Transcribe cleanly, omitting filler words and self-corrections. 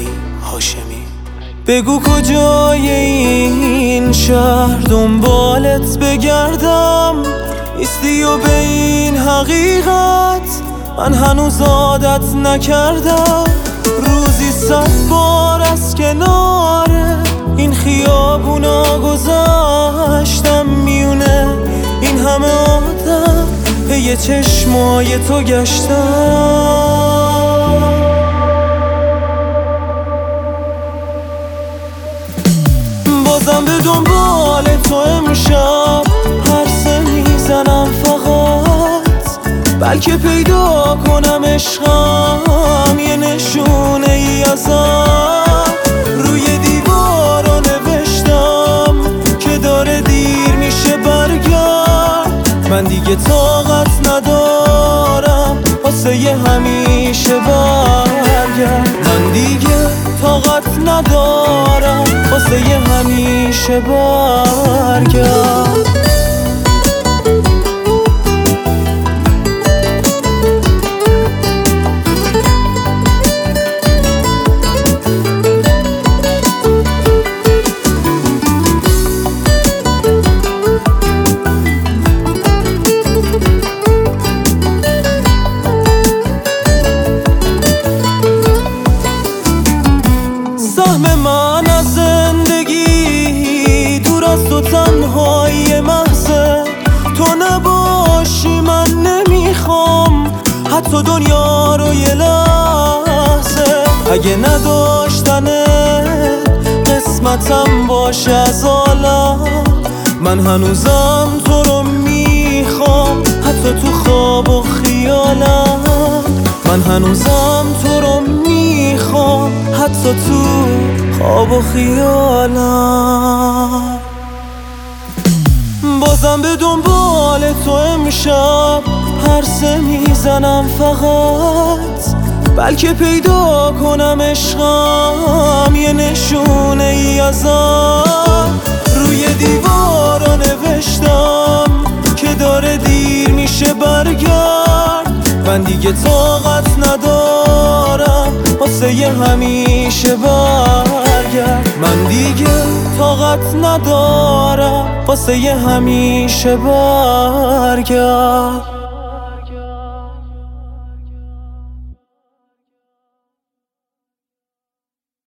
علی هاشمی. بگو کجای این شهر دنبالت بگردم، نیستی و به این حقیقت من هنوز عادت نکردم. روزی 100 بار از کنار این خیابونا گذشتم، میونه این همه آدم پی چشمای تو گشتم. بازم به دنبال تو امشب هرسه میزنم فقط، بلکه پیدا کنم عشقم یه نشونه ای ازت. روی دیوارا نوشتم که داره دیر میشه برگرد، من دیگه طاقت ندارم واسه یه همیشه برگرد. من دیگه طاقت ندارم واسه یه همیشه برگرد. سهم من از زندگی دور از تو تنهایی محضه، تو نباشی من نمیخوام حتی دنیا رو یه لحظه. اگه نداشتنه قسمتم باشه از عالم، من هنوزم تو رو میخوام حتی تو خواب و خیالم. من هنوزم تو رو میخوام حتی تو خواب و خیالم. بازم به دنبال تو امشب هرسه میزنم فقط، بلکه پیدا کنم عشقم یه نشونه ای ازت. روی دیوارا نوشتم که داره دیر میشه برگرد، من دیگه طاقت ندارم واسه یه همیشه برگرد. من دیگه طاقت ندارم واسه یه همیشه برگرد.